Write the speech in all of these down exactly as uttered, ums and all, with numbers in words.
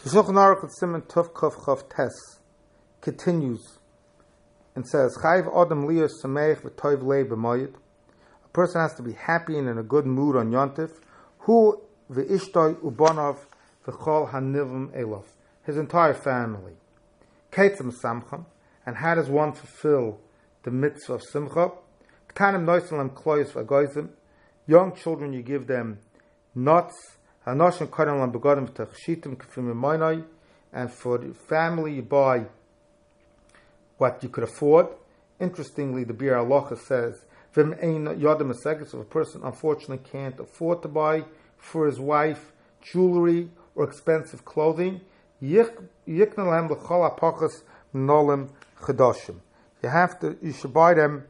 The Shulchan Aruch Siman Tuf Kuf Chav Tes continues and says, Chayv Adam Liyos Sameich V'Toiv Lei B'Moyed. A person has to be happy and in a good mood on Yontif. Hu V'Ishtoi Ubonov V'Chol Hanivim Elof. His entire family. Keitzim Samcham. And how does one fulfill the mitzvah of Simcha? K'tanim Noisalam Kloyos V'Goyzim. Young children, you give them nuts. And for the family, you buy what you could afford. Interestingly, the Bir Halacha says, if a person unfortunately can't afford to buy for his wife jewelry or expensive clothing, you have to, you should buy them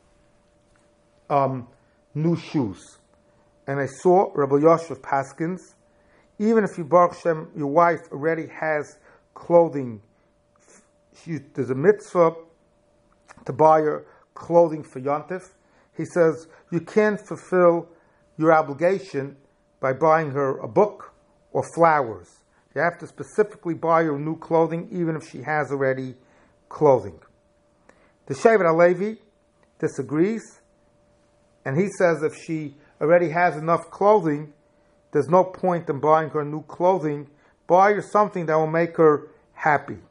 um, new shoes. And I saw Rabbi Yosef Paskins, even if you Baruch Hashem, your wife already has clothing, she, there's a mitzvah to buy her clothing for Yontif. He says you can't fulfill your obligation by buying her a book or flowers. You have to specifically buy her new clothing, even if she has already clothing. The Shevet HaLevi disagrees, and he says if she already has enough clothing, there's no point in buying her new clothing. Buy her something that will make her happy.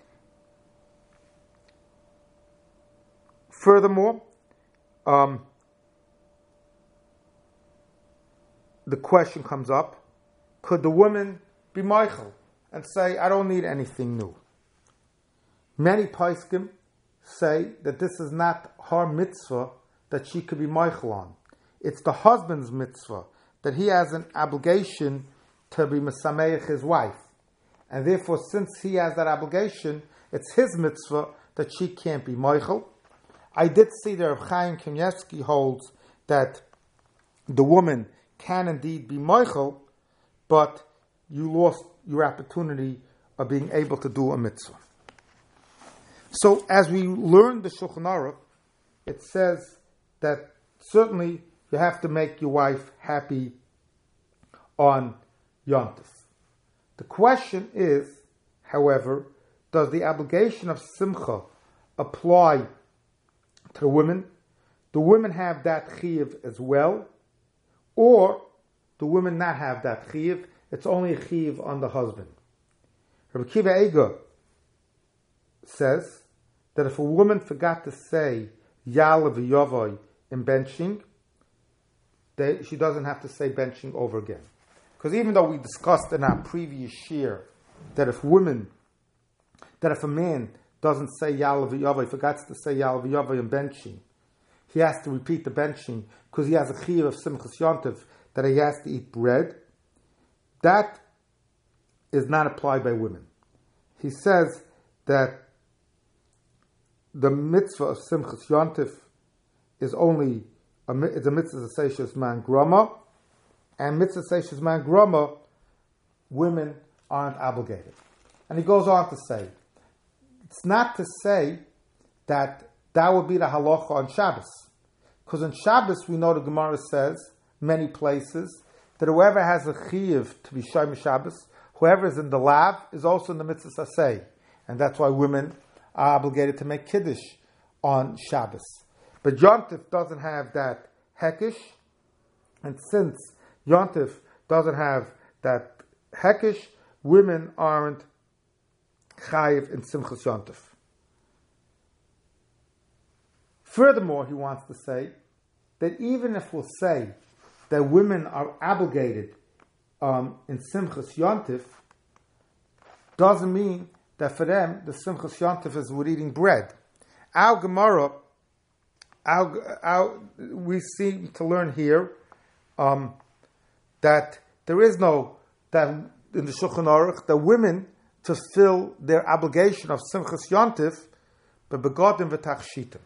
Furthermore, um, the question comes up, could the woman be Michael and say, I don't need anything new? Many Paiskim say that this is not her mitzvah that she could be Michael on. It's the husband's mitzvah, that he has an obligation to be mesameich his wife. And therefore, since he has that obligation, it's his mitzvah that she can't be Michael. I did see that Rav Chaim Kanievsky holds that the woman can indeed be Michael, but you lost your opportunity of being able to do a mitzvah. So, as we learn the Shulchan Aruch, it says that certainly you have to make your wife happy on Yontif. The question is, however, does the obligation of Simcha apply to the women? Do women have that chiyuv as well? Or do women not have that chiyuv? It's only a chiyuv on the husband. Rabbi Kiva Eiger says that if a woman forgot to say Ya'aleh v'Yavai in benching, They, she doesn't have to say benching over again. Because even though we discussed in our previous year that if women, that if a man doesn't say Ya'aleh v'Yavai, forgets to say Ya'aleh v'Yavai in benching, he has to repeat the benching because he has a chiyuv of Simchas Yontif that he has to eat bread. That is not applied by women. He says that the mitzvah of Simchas Yontif is only it's a mitzvah seishas man grama, and mitzvah seishas man grama, women aren't obligated. And he goes on to say, it's not to say that that would be the halacha on Shabbos, because on Shabbos we know the Gemara says many places that whoever has a chiyuv to be shayim Shabbos, whoever is in the lav is also in the mitzvah saseh, and that's why women are obligated to make kiddush on Shabbos. But Yontif doesn't have that hekish, and since Yontif doesn't have that hekish, women aren't chayiv in Simchas Yontif. Furthermore, he wants to say that even if we'll say that women are obligated um, in Simchas Yontif, doesn't mean that for them the Simchas Yontif is with eating bread. Our Gemara, Our, our, we seem to learn here um, that there is no, that in the Shulchan Aruch, that women fulfill their obligation of Simchas Yontif, but begotten v'tachshitim.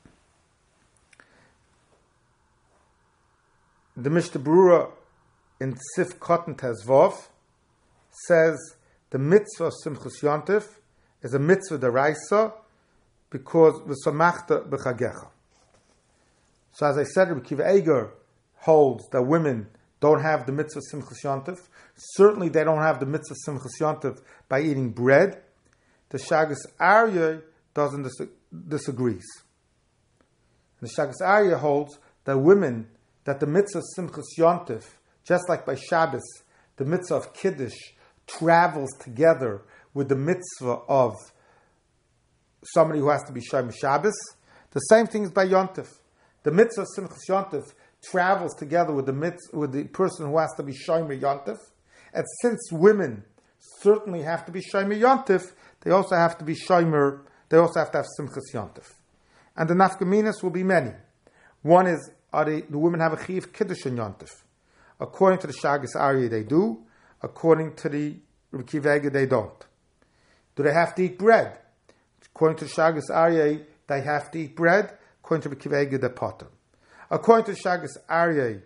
The Mishnah Berurah in Sif Kotten Tezvov says the mitzvah of Simchas Yontif is a mitzvah deraisa because v'samachta b'chagecha. So as I said, Rabbi Kiva Eiger holds that women don't have the mitzvah Simchas Yontif. Certainly they don't have the mitzvah Simchas Yontif by eating bread. The Shagas Aryeh doesn't dis- disagrees. The Shagas Aryeh holds that women, that the mitzvah Simchas Yontif, just like by Shabbos, the mitzvah of Kiddush travels together with the mitzvah of somebody who has to be Shomer Shabbos. The same thing is by Yontif. The mitzvah of Simchas Yontif travels together with the mitzvah, with the person who has to be Shomer Yontif. And since women certainly have to be Shomer Yontif, they also have to be Shomer, they also have to have Simchas Yontif. And the nafkaminas will be many. One is, are they, the women have a chiv Kiddush in Yontif? According to the Shagas Aryeh, they do. According to the Akiva Eiger, they don't. Do they have to eat bread? According to the Shagas Aryeh, they have to eat bread. According to Akiva Eiger, they're potter. According to the Shagas Aryeh,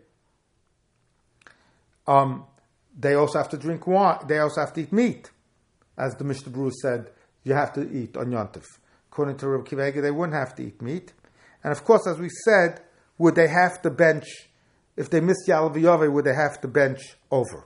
um, they also have to drink wine. They also have to eat meat. As the Mishnah Berurah said, you have to eat on Yontif. According to Rabbi Akiva Eiger, they wouldn't have to eat meat. And of course, as we said, would they have to bench, if they miss Ya'aleh V'Yaveh, would they have to bench over?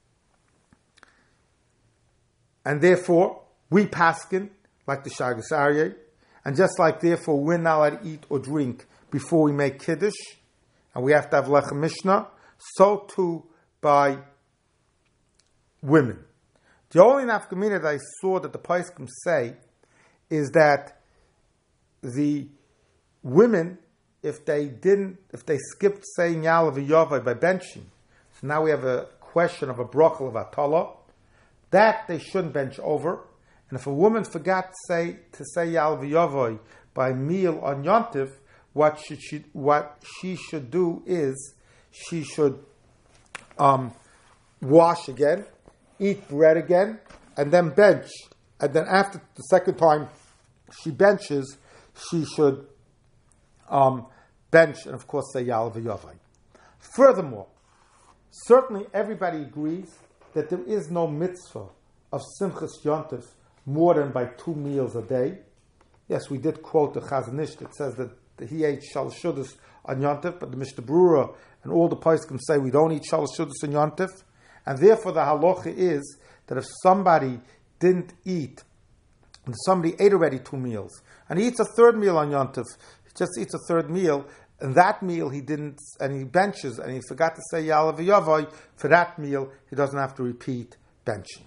And therefore, we paskin, like the Shagas Aryeh, and just like therefore we're not allowed to eat or drink before we make Kiddush, and we have to have Lechem Mishnah, so too by women. The only nafkamina that I saw that the Paiskim say is that the women, if they didn't, if they skipped saying Ya'aleh V'Yaveh by benching, so now we have a question of a brachel of Atala, that they shouldn't bench over. And if a woman forgot to say to say Ya'aleh V'Yaveh by meal on Yontif, what should she what she should do is she should um, wash again, eat bread again, and then bench. And then after the second time she benches, she should um, bench and of course say Ya'aleh V'Yaveh. Furthermore, certainly everybody agrees that there is no mitzvah of Simchas Yontif more than by two meals a day. Yes, we did quote the Chazon Ish that says that he ate Shalosh Shudas on Yontif, but the Mishnah Berurah and all the Poskim say we don't eat Shalosh Shudas on Yontif, and therefore the halacha is that if somebody didn't eat, and somebody ate already two meals, and he eats a third meal on Yontif, he just eats a third meal, and that meal he didn't, and he benches, and he forgot to say Ya'aleh V'Yaveh, for that meal he doesn't have to repeat benching.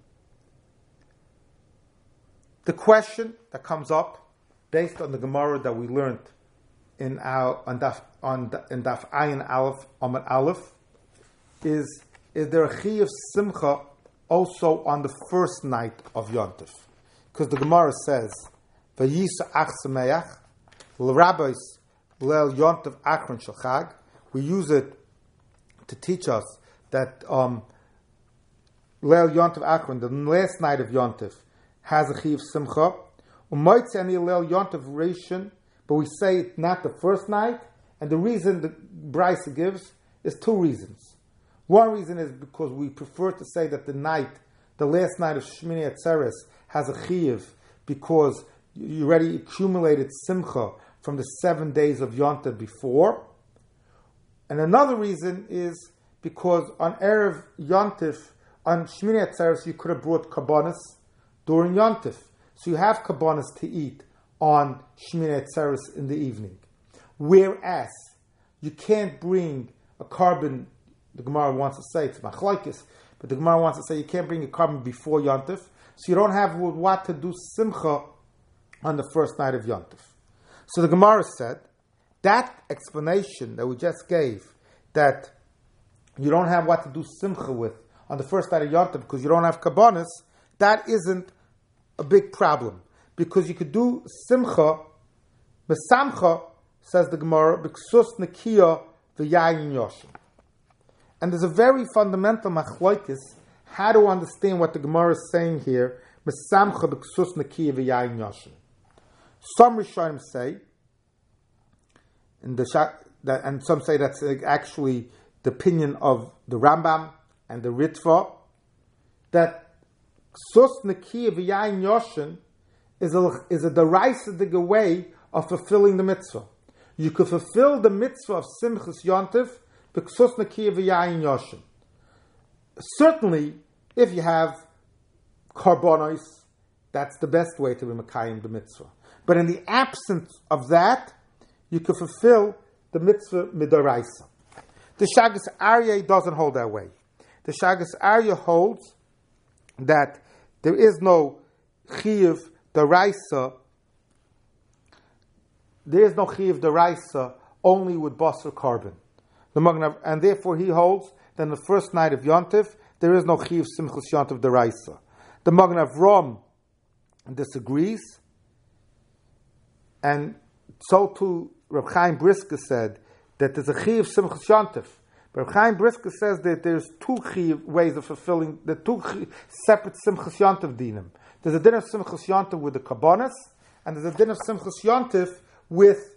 The question that comes up, based on the Gemara that we learned in our on Daf on in Daf Ayin Aleph Amud Aleph, is is there a chiyuv simcha also on the first night of Yontif? Because the Gemara says, "Vayisa ach sameach l'rabbis leil Yontif achron shel chag." We use it to teach us that um, leil Yontif achron, the last night of Yontif, has a chiyuv simcha. Umaytze ani leil Yontif rishon, but we say it not the first night, and the reason the Brisa gives is two reasons. One reason is because we prefer to say that the night, the last night of Shmini Atzeres, has a chiyuv because you already accumulated simcha from the seven days of Yontif before. And another reason is because on Erev Yontif, on Shmini Atzeres, you could have brought kabbanis during Yontif. So you have kabbanis to eat on Shmini Atzeres in the evening. Whereas you can't bring a carbon, the Gemara wants to say, it's machlokes, but the Gemara wants to say you can't bring a carbon before Yontif, so you don't have what to do simcha on the first night of Yontif. So the Gemara said, that explanation that we just gave, that you don't have what to do simcha with on the first night of Yontif because you don't have kabbanis, that isn't a big problem. Because you could do simcha, besamcha, says the Gemara, b'ksus nekiya v'yayin yoshin. And there's a very fundamental machlokes how to understand what the Gemara is saying here, besamcha b'ksus nekiya v'yayin yoshin. Some Rishonim say, in the that, and some say that's actually the opinion of the Rambam and the Ritva, that ksus nekiya v'yayin yoshin is a, is a derisive way of fulfilling the mitzvah. You could fulfill the mitzvah of Simchas Yontif b'ksus nakiya v'yayin yoshin. Certainly, if you have karbonos, that's the best way to be Mekayim the mitzvah. But in the absence of that, you can fulfill the mitzvah midaraisa. The Shagas Aryeh doesn't hold that way. The Shagas Aryeh holds that there is no chiyuv daraisa. There is no chiyuv daraisa only with basar carbon. The Magnav, and therefore he holds that on the first night of Yontif there is no chiyuv simchus Yontif daraisa. The Magnav Rom disagrees, and so too Reb Chaim Brisker said that there's a chiyuv simchus Yontif. But Reb Chaim Brisker says that there's two chiyuv ways of fulfilling the two chiyuv, separate simchus Yontif dinim. There's a din of simchus Yontif with the kabbanas, and there's a din of simchus Yontif with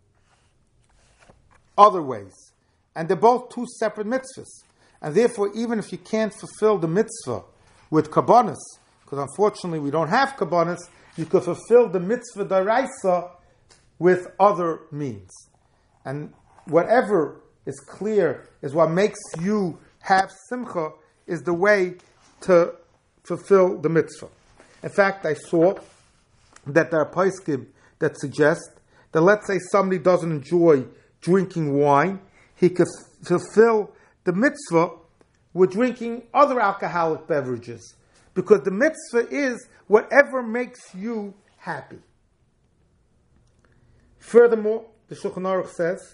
other ways, and they're both two separate mitzvahs. And therefore, even if you can't fulfill the mitzvah with kabbanas, because unfortunately we don't have kabbanas, you could fulfill the mitzvah daraisa with other means. And whatever is clear is what makes you have simcha is the way to fulfill the mitzvah. In fact, I saw that there are poskim that suggest that, let's say somebody doesn't enjoy drinking wine, he could f- fulfill the mitzvah with drinking other alcoholic beverages, because the mitzvah is whatever makes you happy. Furthermore, the Shulchan Aruch says,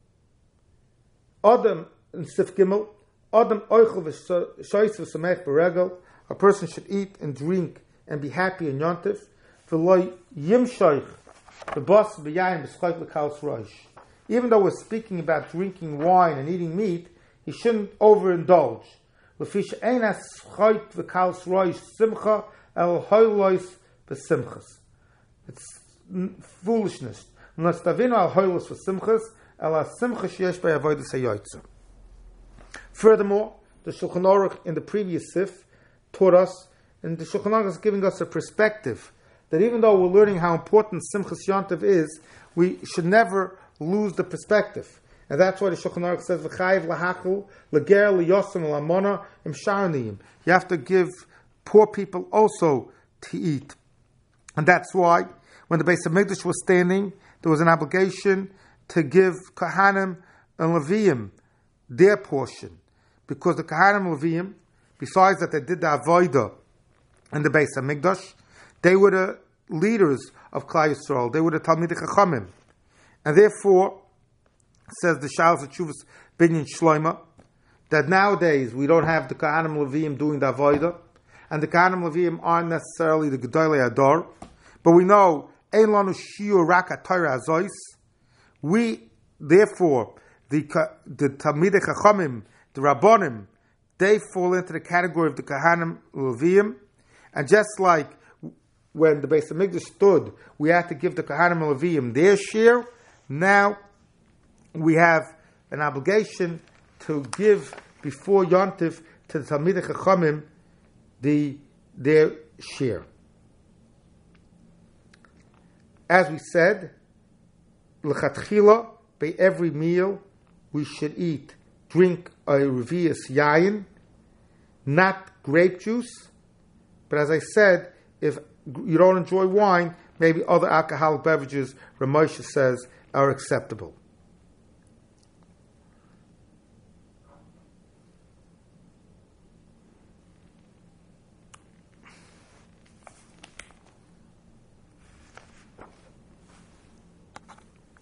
Adam in Sif Gimel, Adam oichel v'shois v'samech b'regel, a person should eat and drink and be happy in Yontif, v'lo yimshoich v'bas b'yayin b'schayt l'kaus rosh. Even though we're speaking about drinking wine and eating meat, he shouldn't overindulge. L'fish einas schayt v'kaus rosh simcha el hoylois v'simchas. It's foolishness. N'astavinu al hoylos v'simchas el ha-simcha sheyesh bei avodas hayotzim. Furthermore, the Shulchan Aruch in the previous sif taught us, and the Shulchan Aruch is giving us a perspective that even though we're learning how important Simchas Yontiv is, we should never lose the perspective. And that's why the Shulchan Aruch says, V'chayiv lahachul, l'ger l'yosem l'amona im sharniyim. You have to give poor people also to eat. And that's why, when the Beis HaMikdash was standing, there was an obligation to give Kahanim and Leviim their portion. Because the Kahanim and Leviim, besides that they did the Avodah in the Beis HaMikdash, they were the leaders of Klal Yisrael. They were the Talmidei Chachamim. And therefore, says the Shalos HaTshuvos Binyan Shloima, that nowadays we don't have the Kahanim Leviim doing the Avodah, and the Kahanim Leviim aren't necessarily the Gedolei Ador, but we know Ein Lanu Shiur Rak HaTorah Azois. We, therefore, the the Talmidei Chachamim, the Rabbonim, they fall into the category of the Kahanim Leviim, and just like when the Beis HaMikdash stood, we had to give the Kahanim Leviim their share. Now we have an obligation to give before Yontif to the Talmidei Chachamim the their share. As we said, l'chatchila, by every meal we should eat, drink a revius yayin, not grape juice. But as I said, if you don't enjoy wine, maybe other alcoholic beverages, Ramosha says, are acceptable.